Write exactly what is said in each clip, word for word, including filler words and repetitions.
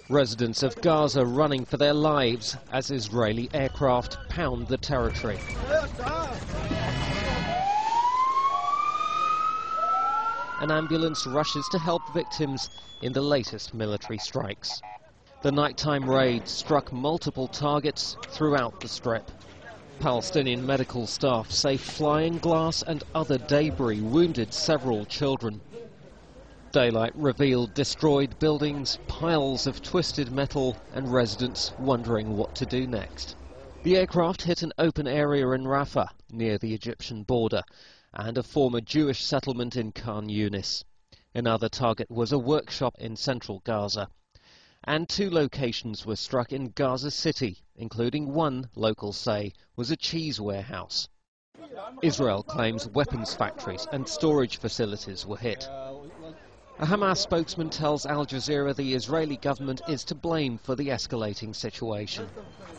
Residents of Gaza running for their lives as Israeli aircraft pound the territory. An ambulance rushes to help victims in the latest military strikes. The nighttime raid struck multiple targets throughout the Strip. Palestinian medical staff say flying glass and other debris wounded several children. Daylight revealed destroyed buildings, piles of twisted metal, and residents wondering what to do next. The aircraft hit an open area in Rafah, near the Egyptian border, and a former Jewish settlement in Khan Yunis. Another target was a workshop in central Gaza. And two locations were struck in Gaza City, including one, locals say, was a cheese warehouse. Israel claims weapons factories and storage facilities were hit. A Hamas spokesman tells Al Jazeera the Israeli government is to blame for the escalating situation.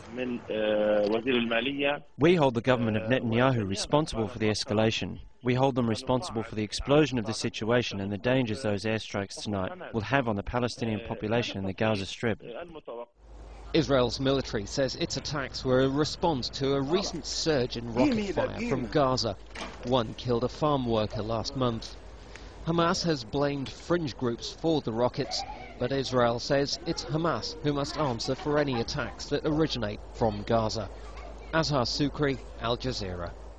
We hold the government of Netanyahu responsible for the escalation. We hold them responsible for the explosion of the situation and the dangers those airstrikes tonight will have on the Palestinian population in the Gaza Strip. Israel's military says its attacks were a response to a recent surge in rocket fire from Gaza. One killed a farm worker last month. Hamas has blamed fringe groups for the rockets, but Israel says it's Hamas who must answer for any attacks that originate from Gaza. Azhar Sukri, Al Jazeera.